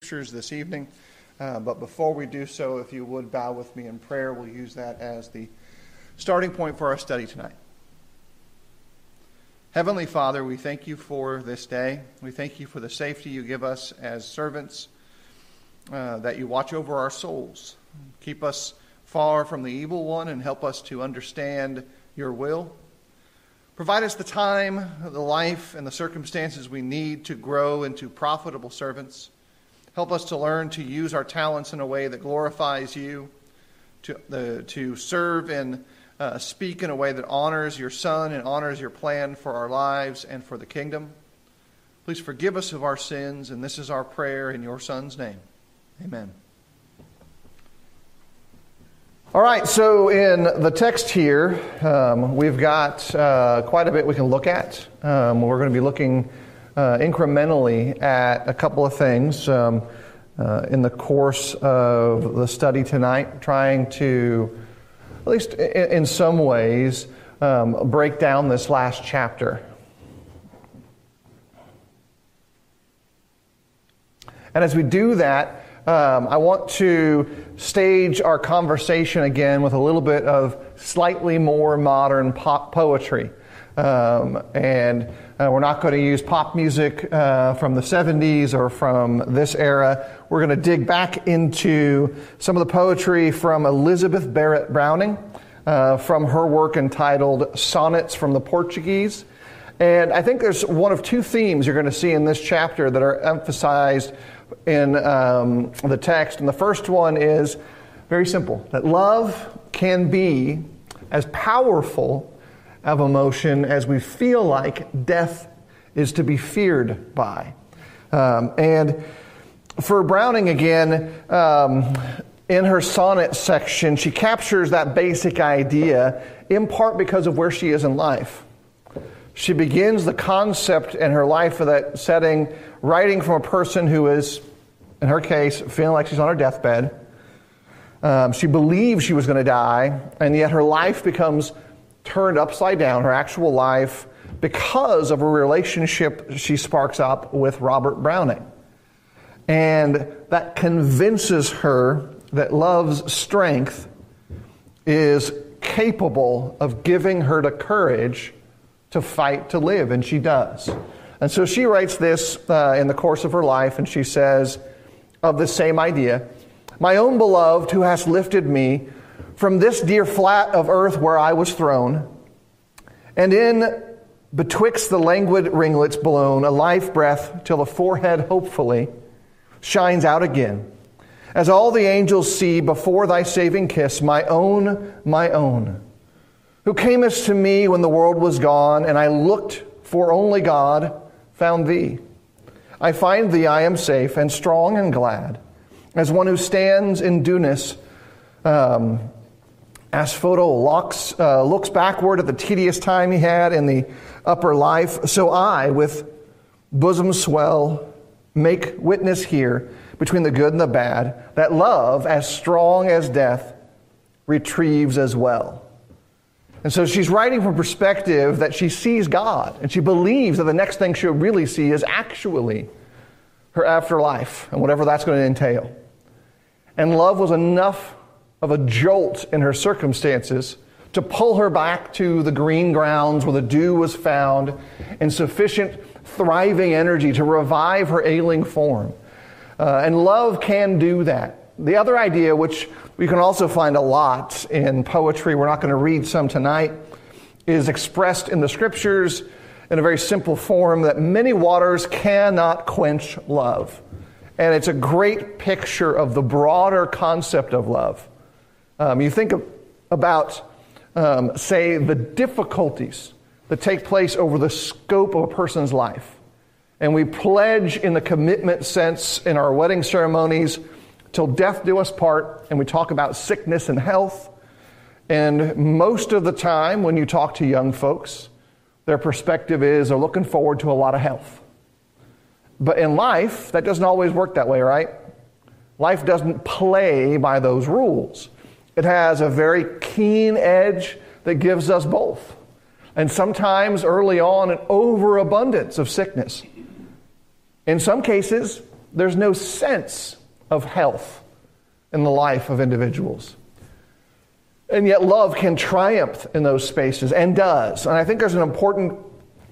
scriptures this evening. But before we do so, if you would bow with me in prayer, we'll use that as the starting point for our study tonight. Heavenly Father, we thank you for this day. We thank you for the safety you give us as servants, that you watch over our souls. Keep us far from the evil one and help us to understand your will. Provide us the time, the life, and the circumstances we need to grow into profitable servants. Help us to learn to use our talents in a way that glorifies you, to serve and speak in a way that honors your Son and honors your plan for our lives and for the kingdom. Please forgive us of our sins, and this is our prayer in your Son's name. Amen. All right, so in the text here, we've got quite a bit we can look at. We're going to be looking incrementally at a couple of things in the course of the study tonight, trying to, at least in some ways, break down this last chapter. And as we do that, I want to stage our conversation again with a little bit of slightly more modern pop poetry. And we're not going to use pop music from the 70s or from this era. We're going to dig back into some of the poetry from Elizabeth Barrett Browning, from her work entitled Sonnets from the Portuguese. And I think there's one of two themes you're going to see in this chapter that are emphasized in the text. And the first one is very simple, that love can be as powerful of emotion as we feel like death is to be feared by. And for Browning again, in her sonnet section, she captures that basic idea in part because of where she is in life. She begins the concept in her life of that setting, writing from a person who is, in her case, feeling like she's on her deathbed. She believes she was going to die, and yet her life becomes turned upside down, her actual life, because of a relationship she sparks up with Robert Browning. And that convinces her that love's strength is capable of giving her the courage to fight to live, and she does. And so she writes this in the course of her life, and she says of the same idea, "My own beloved, who hast lifted me from this dear flat of earth where I was thrown, and in betwixt the languid ringlets blown a life breath till the forehead hopefully shines out again, as all the angels see before thy saving kiss, my own, who camest to me when the world was gone, and I looked for only God, found thee. I find thee, I am safe and strong and glad, as one who stands in dewness, asphodel looks backward at the tedious time he had in the upper life. So I, with bosom swell, make witness here between the good and the bad, that love, as strong as death, retrieves as well." And so she's writing from perspective that she sees God, and she believes that the next thing she'll really see is actually her afterlife and whatever that's going to entail. And love was enough of a jolt in her circumstances to pull her back to the green grounds where the dew was found and sufficient thriving energy to revive her ailing form. And love can do that. The other idea, which we can also find a lot in poetry, we're not going to read some tonight, is expressed in the scriptures in a very simple form, that many waters cannot quench love. And it's a great picture of the broader concept of love. You think about, say, the difficulties that take place over the scope of a person's life. And we pledge in the commitment sense in our wedding ceremonies, till death do us part, and we talk about sickness and health. And most of the time when you talk to young folks, their perspective is they're looking forward to a lot of health. But in life, that doesn't always work that way, right? Life doesn't play by those rules. It has a very keen edge that gives us both. And sometimes early on, an overabundance of sickness. In some cases, there's no sense of health in the life of individuals. And yet love can triumph in those spaces, and does. And I think there's an important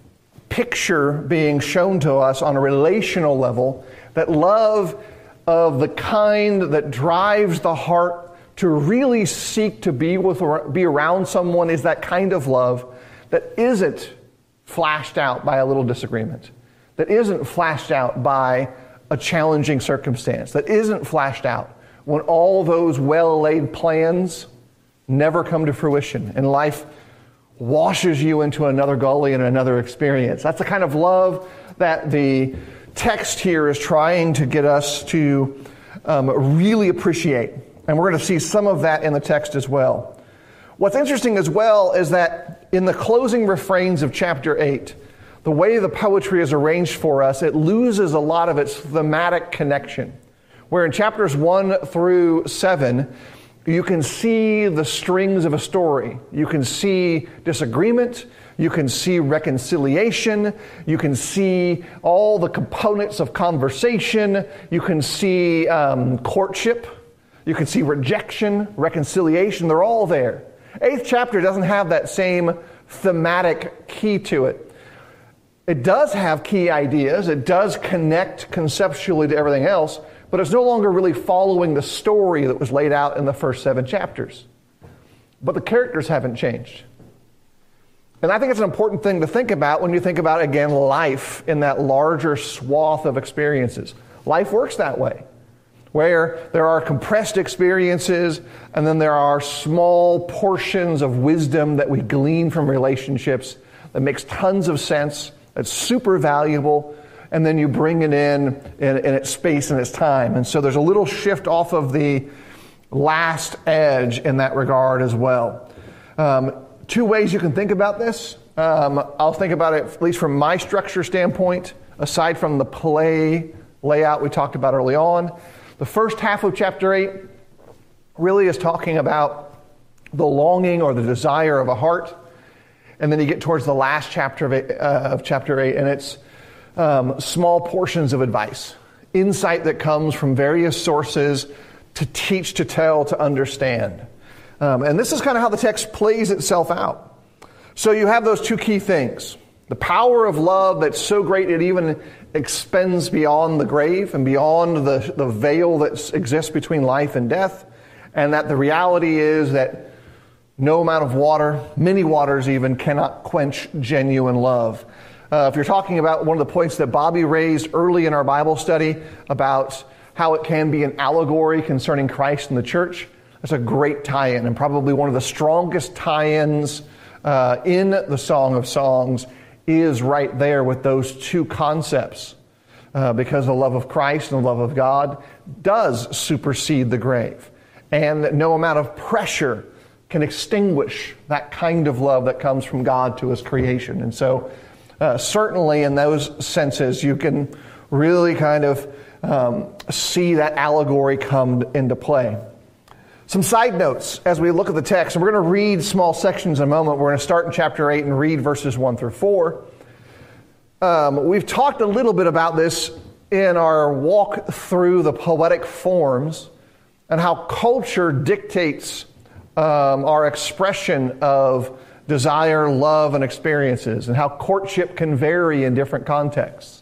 picture being shown to us on a relational level, that love of the kind that drives the heart to really seek to be around someone is that kind of love that isn't flashed out by a little disagreement, that isn't flashed out by a challenging circumstance, that isn't flashed out when all those well-laid plans never come to fruition and life washes you into another gully and another experience. That's the kind of love that the text here is trying to get us to really appreciate. And we're going to see some of that in the text as well. What's interesting as well is that in the closing refrains of chapter 8, the way the poetry is arranged for us, it loses a lot of its thematic connection. Where in chapters 1 through 7, you can see the strings of a story. You can see disagreement. You can see reconciliation. You can see all the components of conversation. You can see courtship. You can see rejection, reconciliation. They're all there. 8th chapter doesn't have that same thematic key to it. It does have key ideas. It does connect conceptually to everything else, but it's no longer really following the story that was laid out in the first 7 chapters. But the characters haven't changed. And I think it's an important thing to think about when you think about, again, life in that larger swath of experiences. Life works that way, where there are compressed experiences, and then there are small portions of wisdom that we glean from relationships that makes tons of sense, that's super valuable, and then you bring it in its space and its time. And so there's a little shift off of the last edge in that regard as well. 2 ways you can think about this. I'll think about it, at least from my structure standpoint, aside from the play layout we talked about early on. The first half of chapter 8 really is talking about the longing or the desire of a heart. And then you get towards the last chapter of chapter 8, and it's small portions of advice, insight that comes from various sources to teach, to tell, to understand. And this is kind of how the text plays itself out. So you have those 2 key things. The power of love that's so great it even extends beyond the grave and beyond the veil that exists between life and death. And that the reality is that no amount of water, many waters even, cannot quench genuine love. If you're talking about one of the points that Bobby raised early in our Bible study about how it can be an allegory concerning Christ and the church, that's a great tie-in, and probably one of the strongest tie-ins in the Song of Songs is right there with those 2 concepts. Because the love of Christ and the love of God does supersede the grave. And no amount of pressure can extinguish that kind of love that comes from God to His creation. And so certainly in those senses, you can really kind of see that allegory come into play. Some side notes as we look at the text. And we're going to read small sections in a moment. We're going to start in chapter 8 and read verses 1 through 4. We've talked a little bit about this in our walk through the poetic forms and how culture dictates our expression of desire, love, and experiences, and how courtship can vary in different contexts.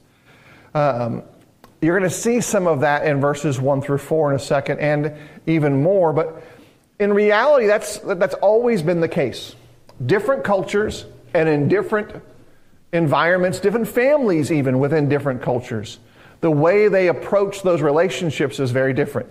You're going to see some of that in verses 1 through 4 in a second, and even more. But in reality, that's always been the case. Different cultures and in different environments, different families even within different cultures, the way they approach those relationships is very different.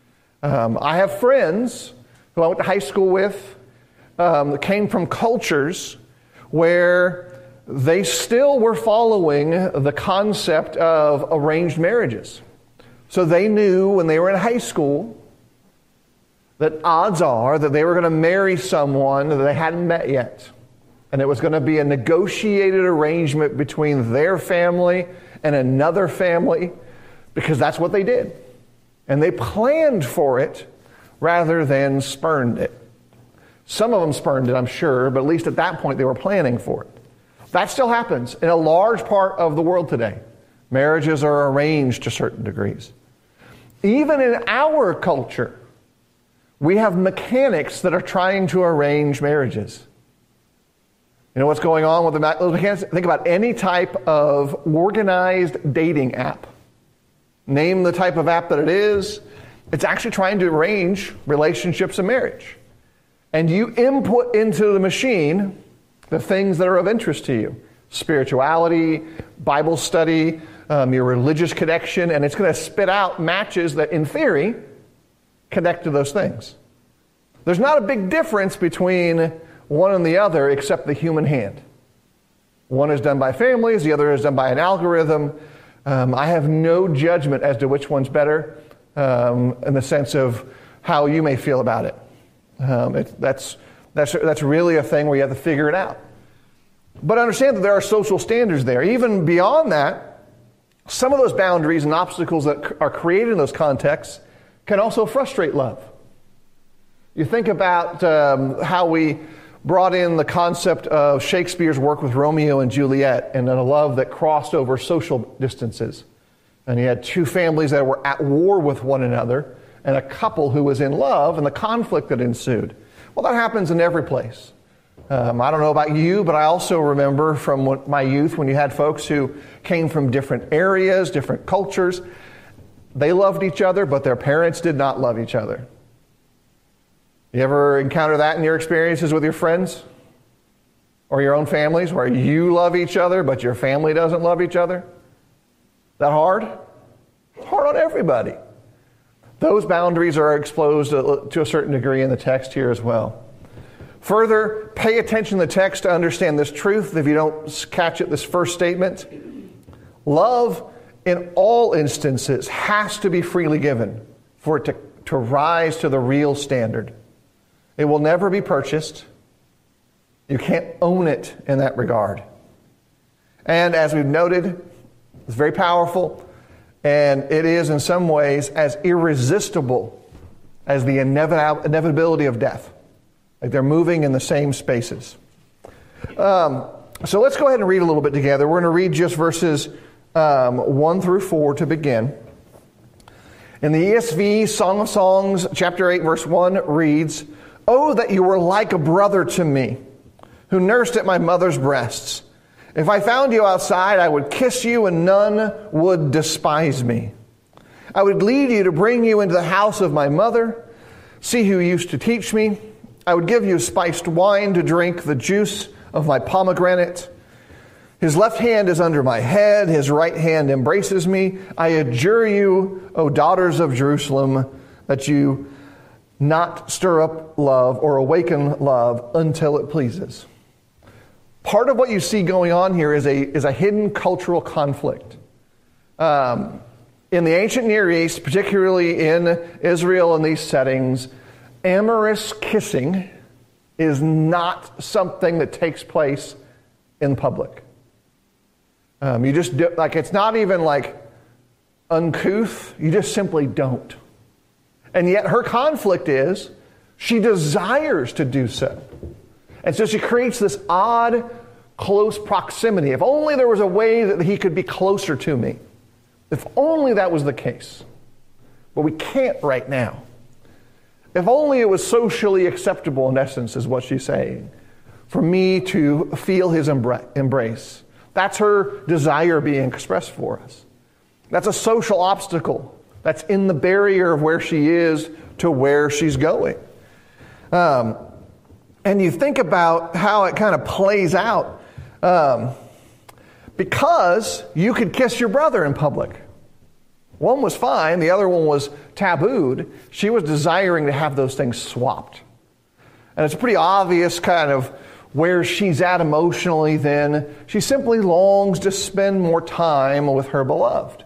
I have friends who I went to high school with that came from cultures where they still were following the concept of arranged marriages. So they knew when they were in high school that odds are that they were going to marry someone that they hadn't met yet. And it was going to be a negotiated arrangement between their family and another family, because that's what they did. And they planned for it rather than spurned it. Some of them spurned it, I'm sure, but at least at that point they were planning for it. That still happens in a large part of the world today. Marriages are arranged to certain degrees. Even in our culture, we have mechanics that are trying to arrange marriages. You know what's going on with those mechanics? Think about any type of organized dating app. Name the type of app that it is. It's actually trying to arrange relationships and marriage. And you input into the machine the things that are of interest to you. Spirituality, Bible study, your religious connection, and it's going to spit out matches that, in theory, connect to those things. There's not a big difference between one and the other except the human hand. One is done by families, the other is done by an algorithm. I have no judgment as to which one's better in the sense of how you may feel about it. That's really a thing where you have to figure it out. But understand that there are social standards there. Even beyond that, some of those boundaries and obstacles that are created in those contexts can also frustrate love. You think about how we brought in the concept of Shakespeare's work with Romeo and Juliet and a love that crossed over social distances. And you had two families that were at war with one another and a couple who was in love and the conflict that ensued. Well, that happens in every place. I don't know about you, but I also remember from my youth when you had folks who came from different areas, different cultures. They loved each other, but their parents did not love each other. You ever encounter that in your experiences with your friends or your own families where you love each other, but your family doesn't love each other? That hard? It's hard on everybody. Those boundaries are exposed to a certain degree in the text here as well. Further, pay attention to the text to understand this truth. If you don't catch it, this first statement, love in all instances has to be freely given for it to rise to the real standard. It will never be purchased. You can't own it in that regard. And as we've noted, it's very powerful, and it is in some ways as irresistible as the inevitability of death. Like they're moving in the same spaces. So let's go ahead and read a little bit together. We're going to read just verses 1 through 4 to begin. In the ESV, Song of Songs, chapter 8, verse 1 reads, "Oh, that you were like a brother to me, who nursed at my mother's breasts. If I found you outside, I would kiss you, and none would despise me. I would lead you to bring you into the house of my mother. See who used to teach me. I would give you spiced wine to drink, the juice of my pomegranate. His left hand is under my head, his right hand embraces me. I adjure you, O daughters of Jerusalem, that you not stir up love or awaken love until it pleases." Part of what you see going on here is a hidden cultural conflict. In the ancient Near East, particularly in Israel and these settings, amorous kissing is not something that takes place in public. You just do, like, it's not even like uncouth. You just simply don't. And yet her conflict is she desires to do so. And so she creates this odd, close proximity. If only there was a way that he could be closer to me. If only that was the case. But we can't right now. If only it was socially acceptable, in essence, is what she's saying, for me to feel his embrace. That's her desire being expressed for us. That's a social obstacle. That's in the barrier of where she is to where she's going. And you think about how it kind of plays out. Because you could kiss your brother in public. One was fine, the other one was tabooed. She was desiring to have those things swapped. And it's pretty obvious kind of where she's at emotionally then. She simply longs to spend more time with her beloved.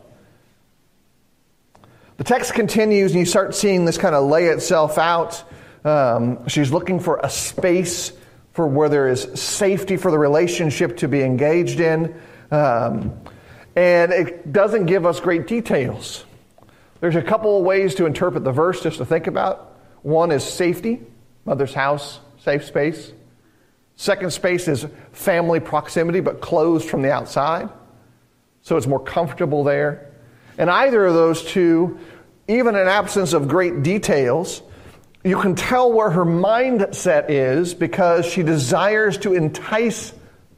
The text continues and you start seeing this kind of lay itself out. She's looking for a space for where there is safety for the relationship to be engaged in. And it doesn't give us great details. There's a couple of ways to interpret the verse just to think about. One is safety, mother's house, safe space. Second space is family proximity, but closed from the outside. so it's more comfortable there. And either of those two, even in absence of great details, you can tell where her mindset is because she desires to entice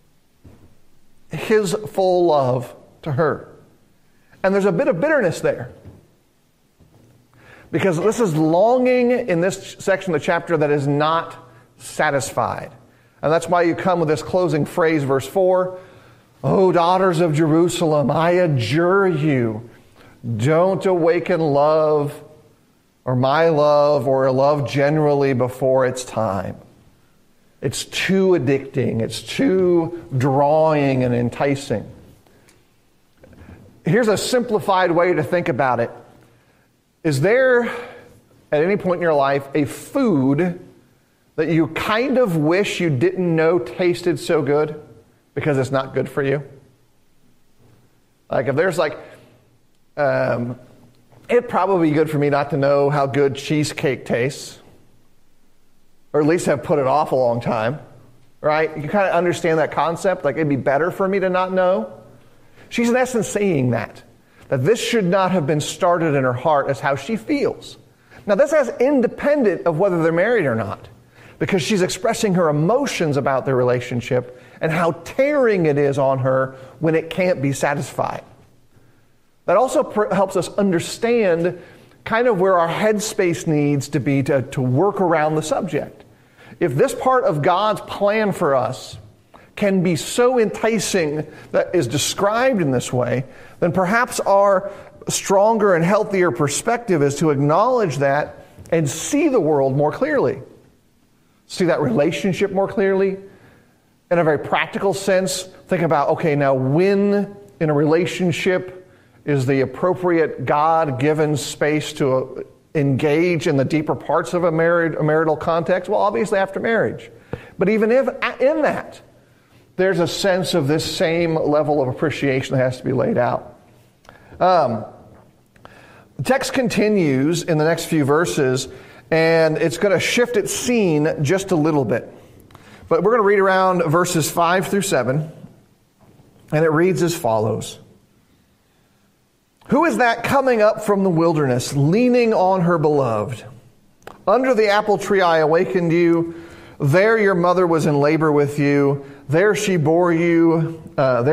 his full love to her. And there's a bit of bitterness there. Because this is longing in this section of the chapter that is not satisfied. And that's why you come with this closing phrase, verse 4. "O daughters of Jerusalem, I adjure you, don't awaken love or my love or love generally before its time. It's too addicting. It's too drawing and enticing." Here's a simplified way to think about it. Is there, at any point in your life, a food that you kind of wish you didn't know tasted so good because it's not good for you? Like if there's it'd probably be good for me not to know how good cheesecake tastes, or at least have put it off a long time, right? You kind of understand that concept, like it'd be better for me to not know. She's in essence saying that this should not have been started in her heart as how she feels. Now this is independent of whether they're married or not, because she's expressing her emotions about their relationship and how tearing it is on her when it can't be satisfied. That also helps us understand kind of where our headspace needs to be to work around the subject. If this part of God's plan for us can be so enticing that is described in this way, then perhaps our stronger and healthier perspective is to acknowledge that and see the world more clearly. See that relationship more clearly. In a very practical sense, think about, okay, now when in a relationship is the appropriate God-given space to engage in the deeper parts of a marital context? Well, obviously after marriage. But even if in that, there's a sense of this same level of appreciation that has to be laid out. The text continues in the next few verses, and it's going to shift its scene just a little bit. But we're going to read around verses 5 through 7, and it reads as follows. "Who is that coming up from the wilderness, leaning on her beloved? Under the apple tree I awakened you. There your mother was in labor with you. There she who bore you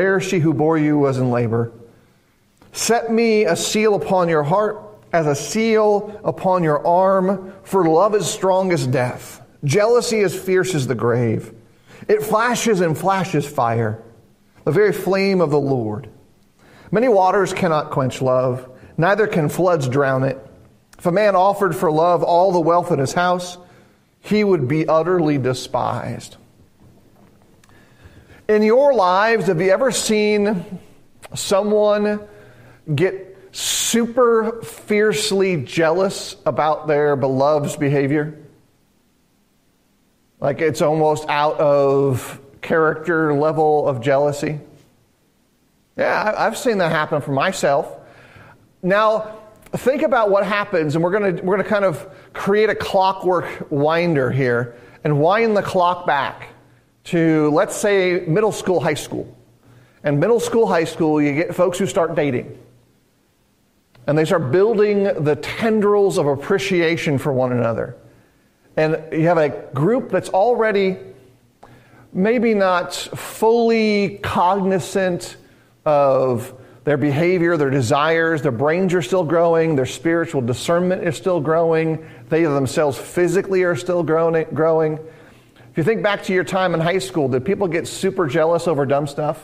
was in labor. Set me a seal upon your heart, as a seal upon your arm, for love is strong as death. Jealousy is fierce as the grave. It flashes and flashes fire, the very flame of the Lord. Many waters cannot quench love, neither can floods drown it. If a man offered for love all the wealth in his house, he would be utterly despised." In your lives, have you ever seen someone get super fiercely jealous about their beloved's behavior? Like it's almost out of character level of jealousy? Yeah, I've seen that happen for myself. Now, think about what happens, and we're going to kind of create a clockwork winder here and wind the clock back to, let's say, middle school, high school. And middle school, high school, you get folks who start dating. And they start building the tendrils of appreciation for one another. And you have a group that's already maybe not fully cognizant of their behavior, their desires, their brains are still growing, their spiritual discernment is still growing, they themselves physically are still growing. If you think back to your time in high school, did people get super jealous over dumb stuff?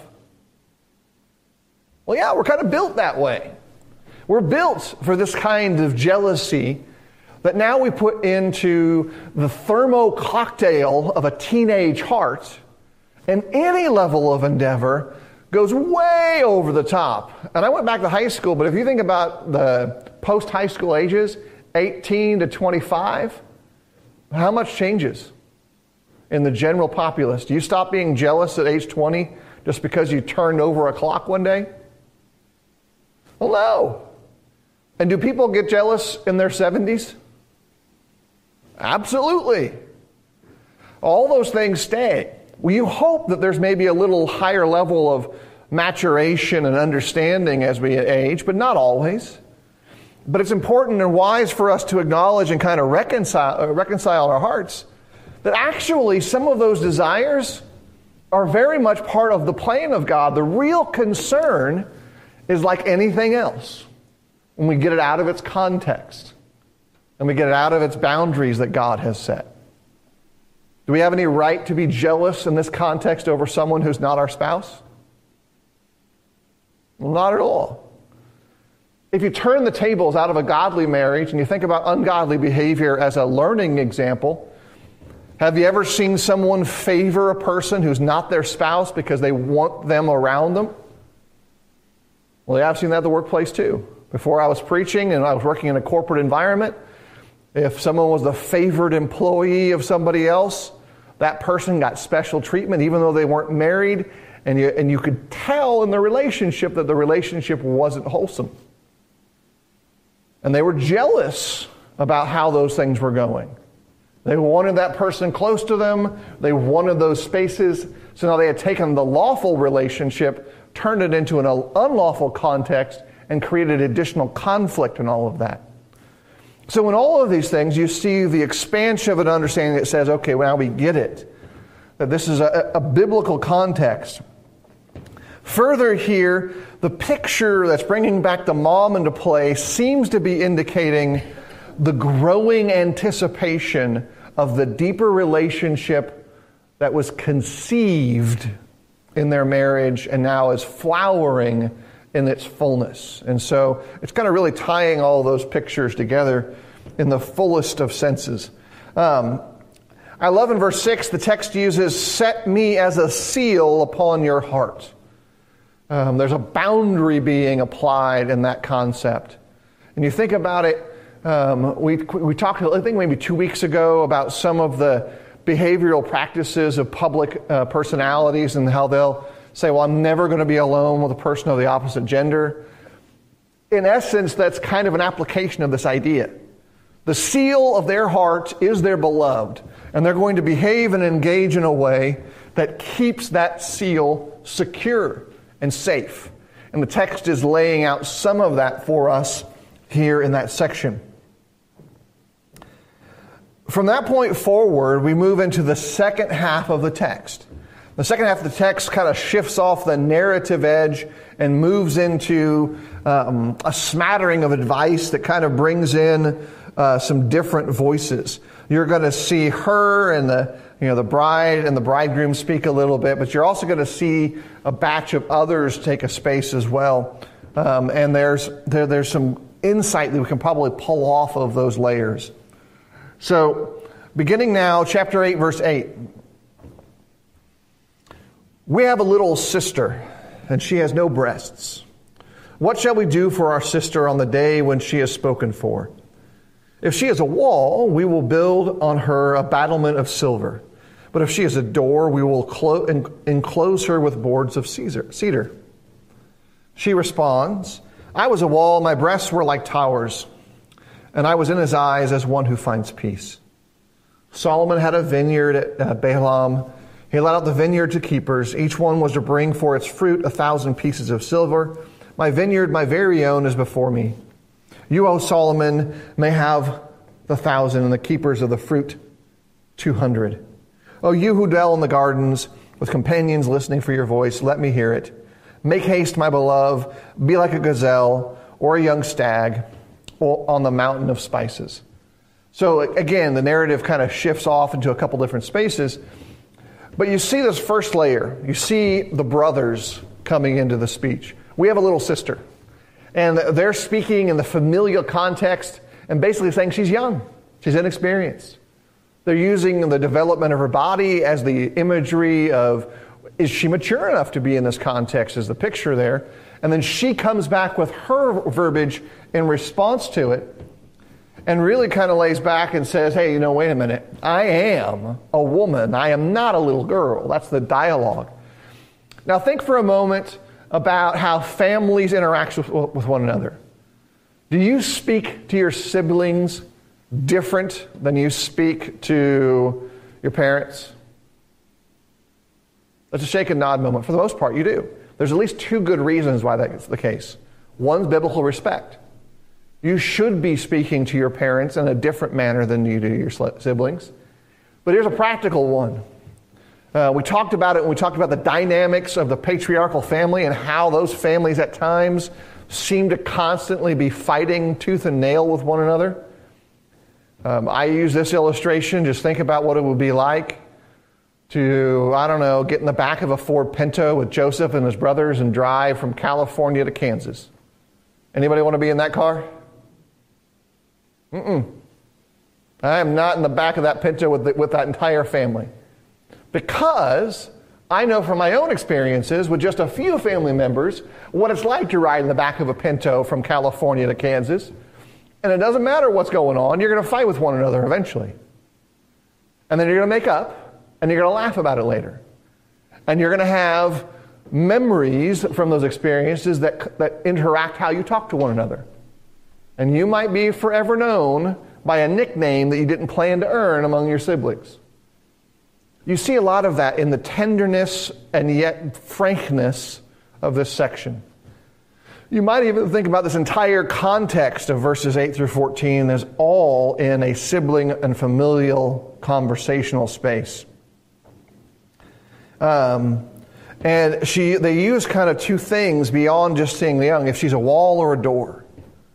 Well, yeah, we're kind of built that way. We're built for this kind of jealousy that now we put into the thermo cocktail of a teenage heart, and any level of endeavor goes way over the top. And I went back to high school, but if you think about the post-high school ages, 18 to 25, how much changes in the general populace? Do you stop being jealous at age 20 just because you turned over a clock one day? Well, no. And do people get jealous in their 70s? Absolutely. All those things stay. Well, you hope that there's maybe a little higher level of maturation and understanding as we age, but not always. But it's important and wise for us to acknowledge and kind of reconcile our hearts that actually some of those desires are very much part of the plan of God. The real concern is like anything else, when we get it out of its context and we get it out of its boundaries that God has set. Do we have any right to be jealous in this context over someone who's not our spouse? Well, not at all. If you turn the tables out of a godly marriage and you think about ungodly behavior as a learning example, have you ever seen someone favor a person who's not their spouse because they want them around them? Well, yeah, I've seen that at the workplace too. Before I was preaching and I was working in a corporate environment, if someone was the favored employee of somebody else, that person got special treatment even though they weren't married, and you could tell in the relationship that the relationship wasn't wholesome. And they were jealous about how those things were going. They wanted that person close to them. They wanted those spaces. So now they had taken the lawful relationship, turned it into an unlawful context, and created additional conflict in all of that. So in all of these things, you see the expansion of an understanding that says, okay, well, now we get it. That this is a biblical context. Further here, the picture that's bringing back the mom into play seems to be indicating the growing anticipation of the deeper relationship that was conceived in their marriage and now is flowering in its fullness. And so it's kind of really tying all those pictures together in the fullest of senses. I love in verse 6, the text uses, "Set me as a seal upon your heart." There's a boundary being applied in that concept. And you think about it, we talked, I think maybe 2 weeks ago, about some of the behavioral practices of public personalities and how they'll say, well, I'm never going to be alone with a person of the opposite gender. In essence, that's kind of an application of this idea. The seal of their heart is their beloved, and they're going to behave and engage in a way that keeps that seal secure and safe. And the text is laying out some of that for us here in that section. From that point forward, we move into the second half of the text. The second half of the text kind of shifts off the narrative edge and moves into a smattering of advice that kind of brings in some different voices. You're going to see her and the bride and the bridegroom speak a little bit, but you're also going to see a batch of others take a space as well. And there's some insight that we can probably pull off of those layers. So, beginning now, chapter 8, verse 8. We have a little sister, and she has no breasts. What shall we do for our sister on the day when she is spoken for? If she is a wall, we will build on her a battlement of silver. But if she is a door, we will enclose her with boards of cedar. She responds, I was a wall, my breasts were like towers, and I was in his eyes as one who finds peace. Solomon had a vineyard at Baalim. He let out the vineyard to keepers. Each one was to bring for its fruit 1,000 pieces of silver. My vineyard, my very own, is before me. You, O Solomon, may have 1,000, and the keepers of the fruit 200. O you who dwell in the gardens, with companions listening for your voice, let me hear it. Make haste, my beloved, be like a gazelle or a young stag on the mountain of spices. So again, the narrative kind of shifts off into a couple different spaces. But you see this first layer. You see the brothers coming into the speech. We have a little sister. And they're speaking in the familial context and basically saying she's young. She's inexperienced. They're using the development of her body as the imagery of, is she mature enough to be in this context, is the picture there. And then she comes back with her verbiage in response to it and really kind of lays back and says, hey, wait a minute. I am a woman. I am not a little girl. That's the dialogue. Now think for a moment about how families interact with one another. Do you speak to your siblings different than you speak to your parents? That's a shake and nod moment. For the most part, you do. there's at least two good reasons why that's the case. One's biblical respect. You should be speaking to your parents in a different manner than you do your siblings. But here's a practical one. We talked about it when we talked about the dynamics of the patriarchal family and how those families at times seem to constantly be fighting tooth and nail with one another. I use this illustration, just think about what it would be like to, I don't know, get in the back of a Ford Pinto with Joseph and his brothers and drive from California to Kansas. Anybody want to be in that car? I am not in the back of that Pinto with that entire family. Because I know from my own experiences with just a few family members what it's like to ride in the back of a Pinto from California to Kansas. And it doesn't matter what's going on, you're going to fight with one another eventually. And then you're going to make up, and you're going to laugh about it later. And you're going to have memories from those experiences that interact how you talk to one another. And you might be forever known by a nickname that you didn't plan to earn among your siblings. You see a lot of that in the tenderness and yet frankness of this section. You might even think about this entire context of verses 8 through 14 as all in a sibling and familial conversational space. And they use kind of two things beyond just seeing the young, if she's a wall or a door.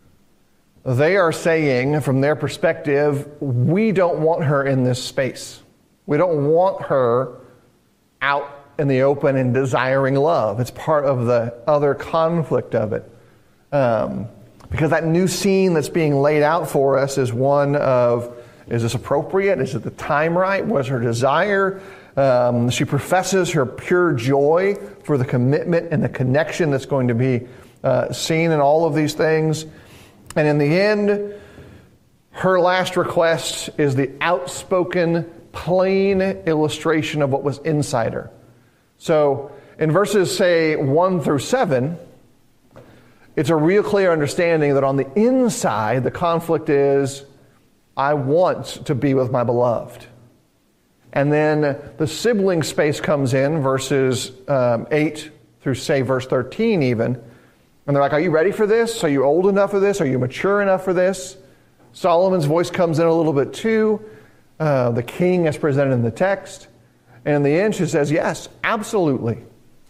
They are saying, from their perspective, we don't want her in this space. We don't want her out in the open and desiring love. It's part of the other conflict of it. Because that new scene that's being laid out for us is one of, is this appropriate? Is it the time right? What's her desire? She professes her pure joy for the commitment and the connection that's going to be seen in all of these things. And in the end, her last request is the outspoken, plain illustration of what was inside her. So in verses, say, 1 through 7, it's a real clear understanding that on the inside, the conflict is, I want to be with my beloved. And then the sibling space comes in, verses 8 through, say, verse 13 even. And they're like, are you ready for this? Are you old enough for this? Are you mature enough for this? Solomon's voice comes in a little bit too. The king as presented in the text. And in the end, she says, yes, absolutely.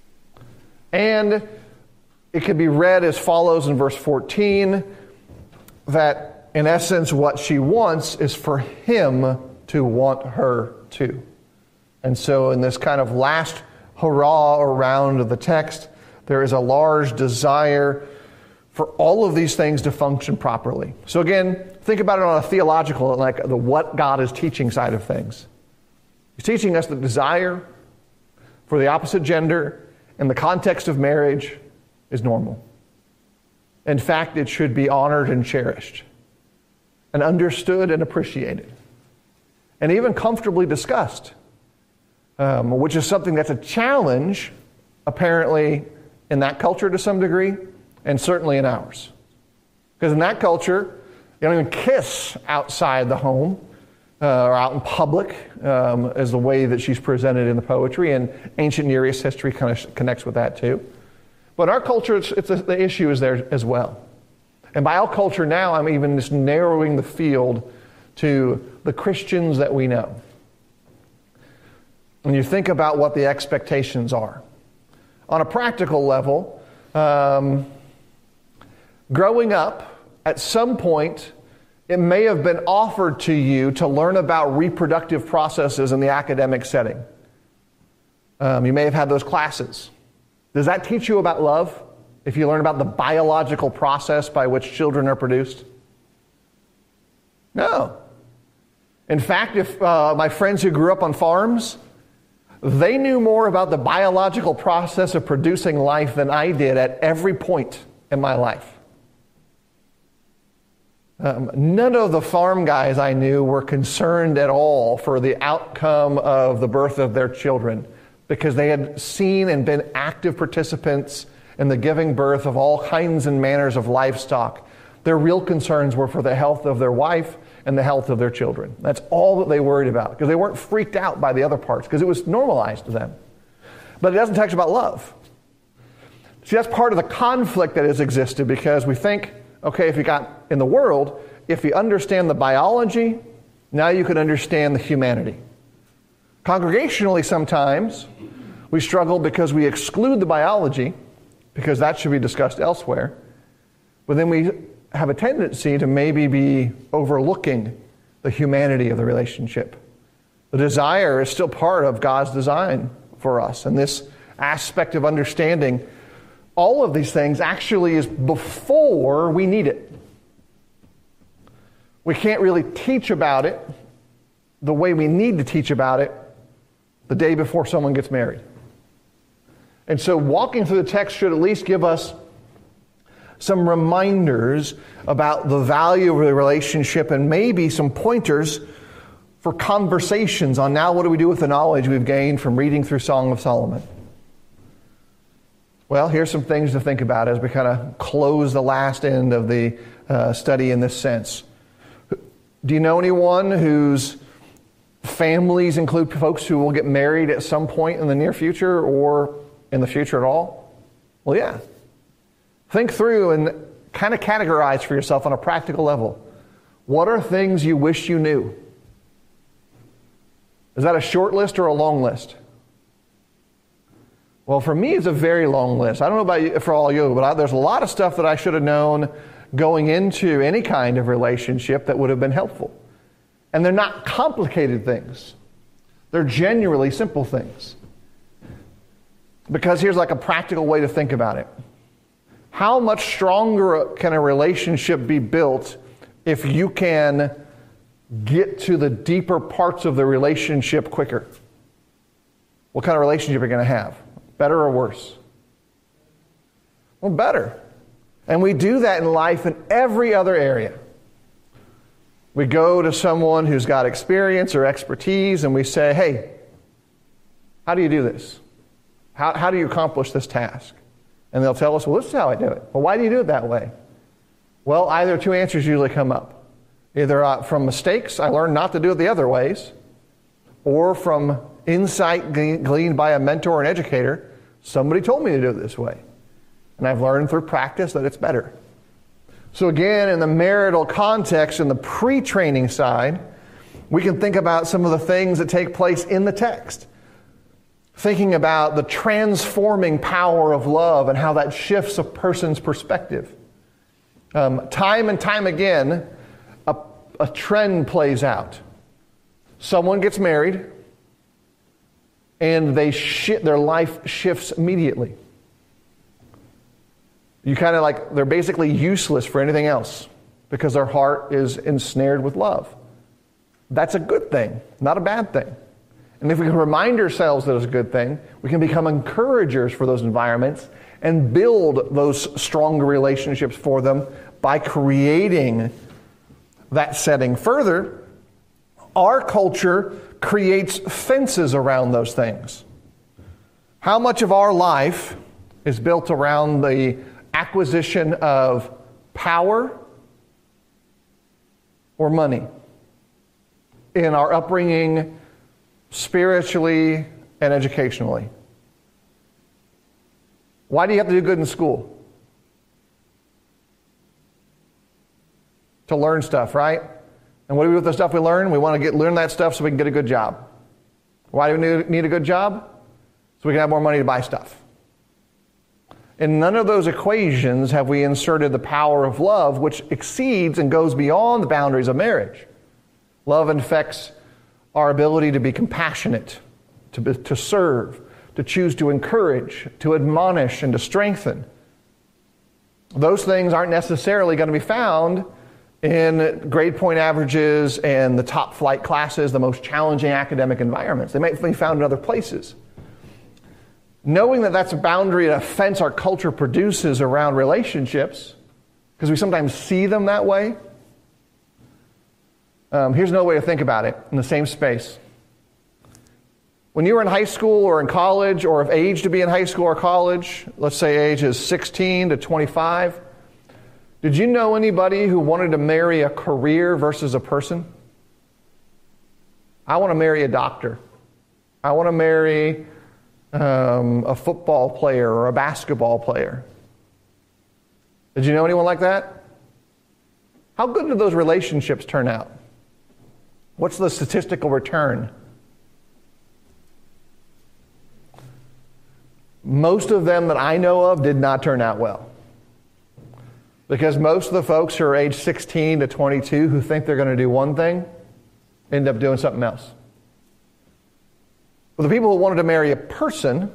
And it can be read as follows in verse 14, that in essence what she wants is for him to want her too. And so in this kind of last hurrah around of the text, there is a large desire for all of these things to function properly. So again, think about it on a theological, like the what God is teaching side of things. He's teaching us that desire for the opposite gender in the context of marriage is normal. In fact, it should be honored and cherished and understood and appreciated and even comfortably discussed, which is something that's a challenge, apparently, in that culture to some degree, and certainly in ours. Because in that culture, you don't even kiss outside the home or out in public, as the way that she's presented in the poetry, and ancient Near East history kind of connects with that too. But in our culture, the issue is there as well. And by our culture now, I'm even just narrowing the field to the Christians that we know. When you think about what the expectations are. On a practical level, growing up, at some point, it may have been offered to you to learn about reproductive processes in the academic setting. You may have had those classes. Does that teach you about love if you learn about the biological process by which children are produced? No. In fact, if my friends who grew up on farms, they knew more about the biological process of producing life than I did at every point in my life. None of the farm guys I knew were concerned at all for the outcome of the birth of their children because they had seen and been active participants in the giving birth of all kinds and manners of livestock. Their real concerns were for the health of their wife and the health of their children. That's all that they worried about, because they weren't freaked out by the other parts, because it was normalized to them. But it doesn't teach about love. See, that's part of the conflict that has existed, because we think, okay, if you got in the world, if you understand the biology, now you can understand the humanity. Congregationally, sometimes we struggle because we exclude the biology, because that should be discussed elsewhere. But then we have a tendency to maybe be overlooking the humanity of the relationship. The desire is still part of God's design for us. And this aspect of understanding all of these things actually is before we need it. We can't really teach about it the way we need to teach about it the day before someone gets married. And so walking through the text should at least give us some reminders about the value of the relationship, and maybe some pointers for conversations on now what do we do with the knowledge we've gained from reading through Song of Solomon. Well, here's some things to think about as we kind of close the last end of the study in this sense. Do you know anyone whose families include folks who will get married at some point in the near future or in the future at all? Well, yeah. Think through and kind of categorize for yourself on a practical level. What are things you wish you knew? Is that a short list or a long list? Well, for me, it's a very long list. I don't know about you, for all you, but there's a lot of stuff that I should have known going into any kind of relationship that would have been helpful. And they're not complicated things. They're genuinely simple things. Because here's like a practical way to think about it. How much stronger can a relationship be built if you can get to the deeper parts of the relationship quicker? What kind of relationship are you going to have? Better or worse? Well, better. And we do that in life in every other area. We go to someone who's got experience or expertise and we say, hey, how do you do this? How do you accomplish this task? And they'll tell us, well, this is how I do it. Well, why do you do it that way? Well, either two answers usually come up. Either from mistakes, I learned not to do it the other ways, or from insight gleaned by a mentor or an educator, somebody told me to do it this way. And I've learned through practice that it's better. So again, in the marital context, in the pre-training side, we can think about some of the things that take place in the text. Thinking about the transforming power of love and how that shifts a person's perspective. Time and time again, a trend plays out. Someone gets married, and their life shifts immediately. You kind of like, they're basically useless for anything else because their heart is ensnared with love. That's a good thing, not a bad thing. And if we can remind ourselves that it's a good thing, we can become encouragers for those environments and build those stronger relationships for them by creating that setting. Further, our culture creates fences around those things. How much of our life is built around the acquisition of power or money in our upbringing, spiritually and educationally? Why do you have to do good in school? To learn stuff, right? And what do we do with the stuff we learn? We want to learn that stuff so we can get a good job. Why do we need a good job? So we can have more money to buy stuff. In none of those equations have we inserted the power of love, which exceeds and goes beyond the boundaries of marriage. Love infects our ability to be compassionate, to serve, to choose to encourage, to admonish, and to strengthen. Those things aren't necessarily going to be found in grade point averages and the top flight classes, the most challenging academic environments. They might be found in other places. Knowing that that's a boundary, a fence our culture produces around relationships, because we sometimes see them that way. Here's another way to think about it in the same space. When you were in high school or in college, or of age to be in high school or college, let's say ages 16 to 25, did you know anybody who wanted to marry a career versus a person? I want to marry a doctor. I want to marry a football player or a basketball player. Did you know anyone like that? How good did those relationships turn out? What's the statistical return? Most of them that I know of did not turn out well. Because most of the folks who are age 16 to 22 who think they're going to do one thing end up doing something else. But the people who wanted to marry a person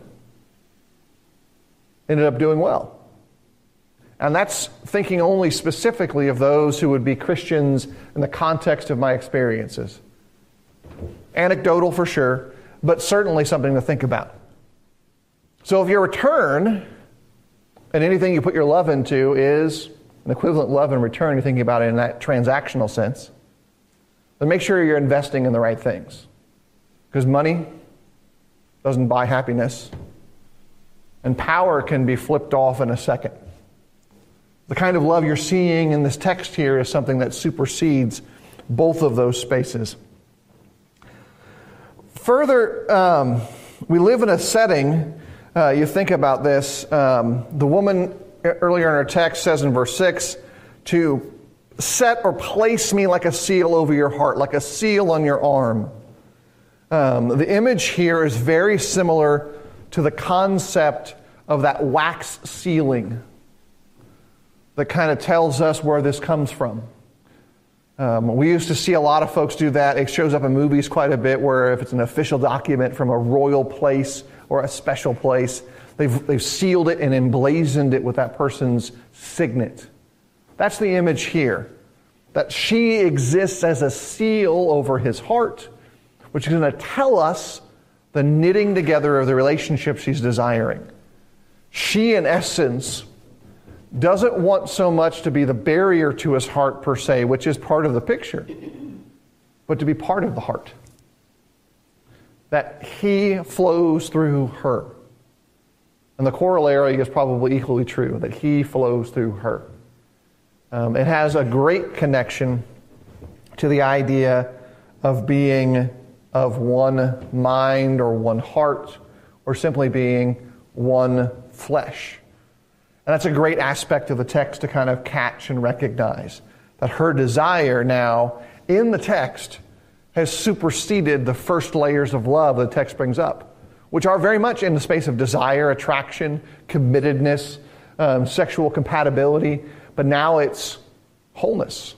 ended up doing well. And that's thinking only specifically of those who would be Christians in the context of my experiences. Anecdotal for sure, but certainly something to think about. So if your return and anything you put your love into is an equivalent love in return, you're thinking about it in that transactional sense, then make sure you're investing in the right things. Because money doesn't buy happiness, and power can be flipped off in a second. The kind of love you're seeing in this text here is something that supersedes both of those spaces. Further, we live in a setting, you think about this, the woman earlier in our text says in verse 6, to set or place me like a seal over your heart, like a seal on your arm. The image here is very similar to the concept of that wax sealing that kind of tells us where this comes from. We used to see a lot of folks do that. It shows up in movies quite a bit where if it's an official document from a royal place or a special place, they've sealed it and emblazoned it with that person's signet. That's the image here. That she exists as a seal over his heart, which is going to tell us the knitting together of the relationship she's desiring. She, in essence, doesn't want so much to be the barrier to his heart per se, which is part of the picture, but to be part of the heart. That he flows through her. And the corollary is probably equally true, that he flows through her. It has a great connection to the idea of being of one mind or one heart, or simply being one flesh. And that's a great aspect of the text to kind of catch and recognize, that her desire now in the text has superseded the first layers of love the text brings up, which are very much in the space of desire, attraction, committedness, sexual compatibility, but now it's wholeness.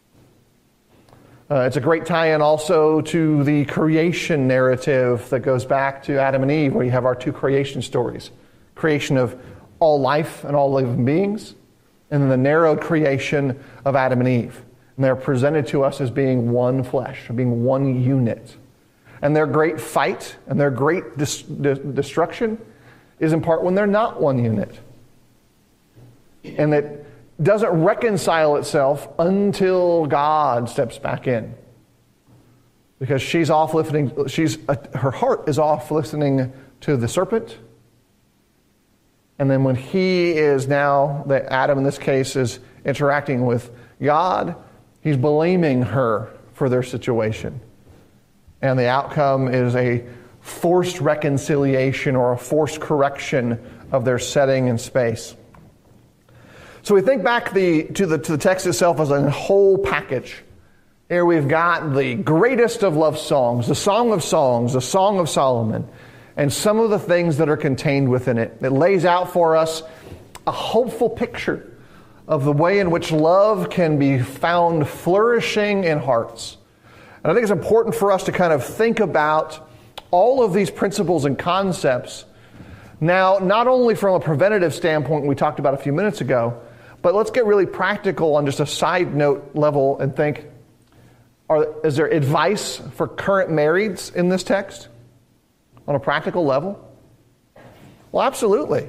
It's a great tie-in also to the creation narrative that goes back to Adam and Eve, where you have our two creation stories. Creation of all life and all living beings, and then the narrowed creation of Adam and Eve. And they're presented to us as being one flesh, being one unit. And their great fight and their great destruction is in part when they're not one unit. And it doesn't reconcile itself until God steps back in. Because she's off listening, her heart is off listening to the serpent. And then when he is now, that Adam in this case is interacting with God, he's blaming her for their situation. And the outcome is a forced reconciliation or a forced correction of their setting and space. So we think back to the text itself as a whole package. Here we've got the greatest of love songs, the Song of Songs, the Song of Solomon, and some of the things that are contained within it. It lays out for us a hopeful picture of the way in which love can be found flourishing in hearts. And I think it's important for us to kind of think about all of these principles and concepts now, not only from a preventative standpoint we talked about a few minutes ago, but let's get really practical on just a side note level and think, is there advice for current marrieds in this text? On a practical level? Well, absolutely.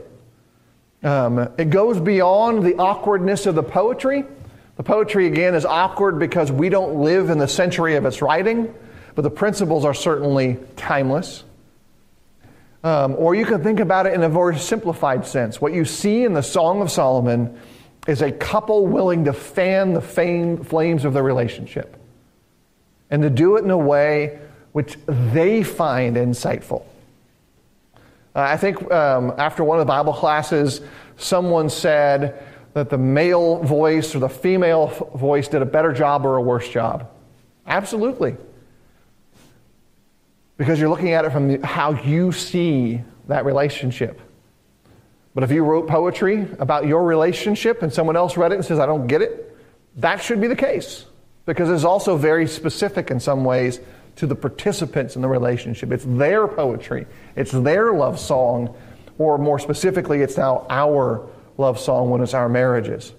It goes beyond the awkwardness of the poetry. The poetry, again, is awkward because we don't live in the century of its writing, but the principles are certainly timeless. Or you can think about it in a very simplified sense. What you see in the Song of Solomon is a couple willing to fan the flames of their relationship, and to do it in a way which they find insightful. I think after one of the Bible classes, someone said that the male voice or the female voice did a better job or a worse job. Absolutely. Because you're looking at it from how you see that relationship. But if you wrote poetry about your relationship and someone else read it and says, I don't get it, that should be the case. Because it's also very specific in some ways to the participants in the relationship. It's their poetry. It's their love song. Or more specifically, it's now our love song when it's our marriages.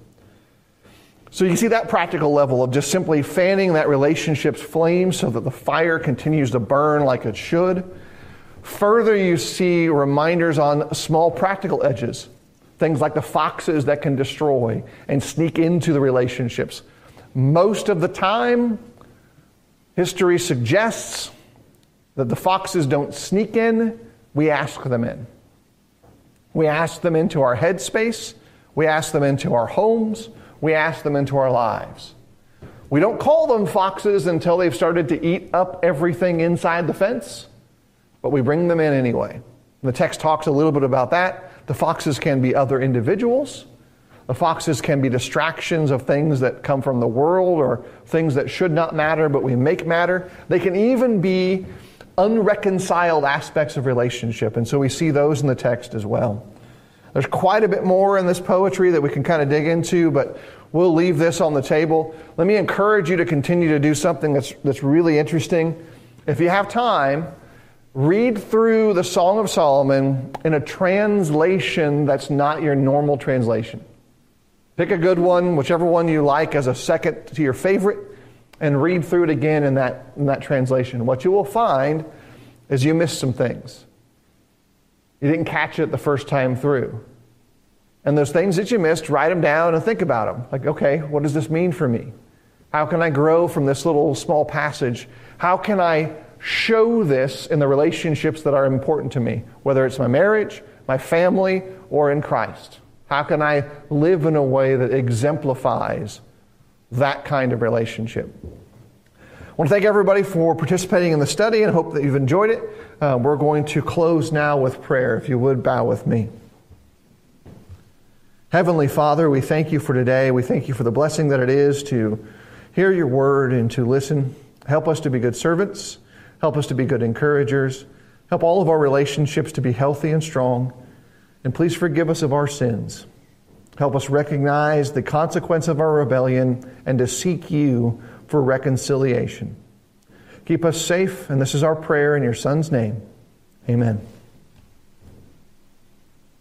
So you see that practical level of just simply fanning that relationship's flame so that the fire continues to burn like it should. Further, you see reminders on small practical edges. Things like the foxes that can destroy and sneak into the relationships. Most of the time, history suggests that the foxes don't sneak in, we ask them in. We ask them into our headspace, we ask them into our homes, we ask them into our lives. We don't call them foxes until they've started to eat up everything inside the fence, but we bring them in anyway. The text talks a little bit about that. The foxes can be other individuals. The foxes can be distractions of things that come from the world or things that should not matter, but we make matter. They can even be unreconciled aspects of relationship, and so we see those in the text as well. There's quite a bit more in this poetry that we can kind of dig into, but we'll leave this on the table. Let me encourage you to continue to do something that's really interesting. If you have time, read through the Song of Solomon in a translation that's not your normal translation. Pick a good one, whichever one you like as a second to your favorite, and read through it again in that translation. What you will find is you missed some things. You didn't catch it the first time through. And those things that you missed, write them down and think about them. Like, okay, what does this mean for me? How can I grow from this little small passage? How can I show this in the relationships that are important to me, whether it's my marriage, my family, or in Christ? How can I live in a way that exemplifies that kind of relationship? I want to thank everybody for participating in the study and hope that you've enjoyed it. We're going to close now with prayer. If you would, bow with me. Heavenly Father, we thank you for today. We thank you for the blessing that it is to hear your word and to listen. Help us to be good servants. Help us to be good encouragers. Help all of our relationships to be healthy and strong. And please forgive us of our sins. Help us recognize the consequence of our rebellion and to seek you for reconciliation. Keep us safe, and this is our prayer in your Son's name. Amen.